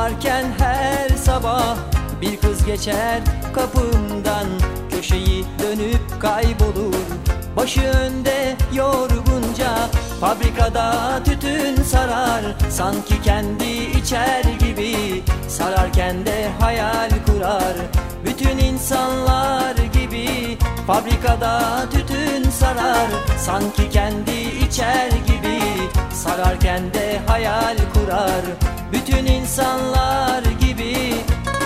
Doğarken her sabah bir kız geçer kapımdan, köşeyi dönüp kaybolur, başı önde yorgunca. Fabrikada tütün sarar, sanki kendi içer gibi, sararken de hayal kurar bütün insanlar gibi. Fabrikada tütün sarar, sanki kendi içer gibi, sararken de hayal kurar bütün insanlar gibi.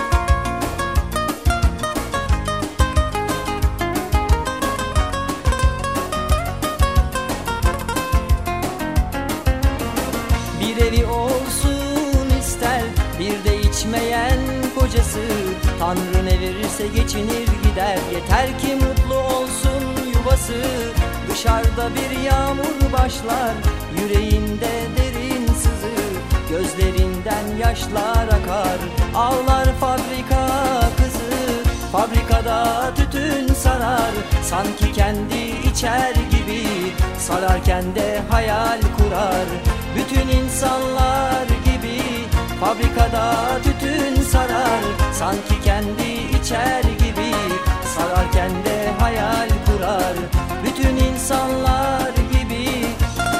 Bir evi olsun ister, bir de içmeyen kocası. Tanrı ne verirse geçinir gider, yeter ki mutlu olsun yuvası. Dışarıda bir yağmur başlar, yüreğinde derin sızı, gözlerinden yaşlar akar, ağlar fabrika kızı. Fabrikada tütün sarar, sanki kendi içer gibi, sararken de hayal kurar bütün insanlar gibi. Fabrikada tütün sarar, sanki kendi içer gibi, sararken de hayal kurar bütün insanlar gibi.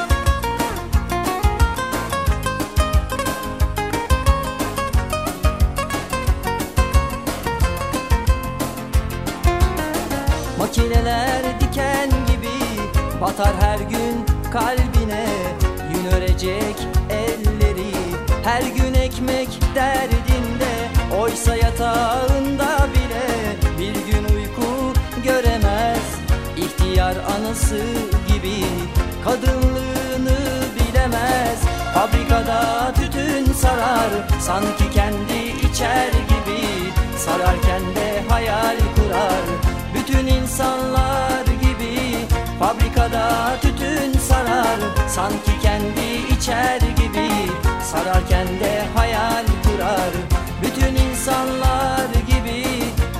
Makineler diken gibi batar her gün kalbine, yün örecek elleri her gün ekmek derdinde. Oysa yatağında bile bir gün uyku göremez, ihtiyar anısı gibi kadınlığını bilemez. Fabrikada tütün sarar, sanki kendi içer gibi, sararken de hayal kurar bütün insanlar gibi. Fabrikada tütün sarar, sanki kendi içer gibi, sararken de hayal kurar bütün insanlar gibi.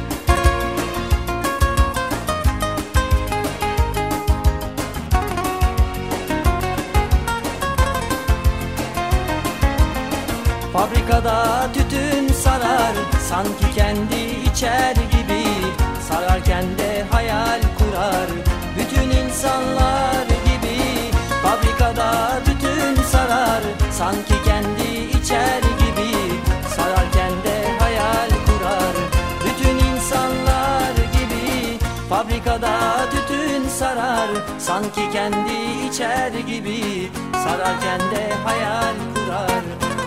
Fabrikada tütün sarar, sanki kendi içer gibi, sararken de hayal kurar bütün insanlar gibi. Fabrikada tütün sarar, sanki kendi içer gibi, sararken de hayal kurar bütün insanlar gibi. Fabrikada tütün sarar, sanki kendi içer gibi, sararken de hayal kurar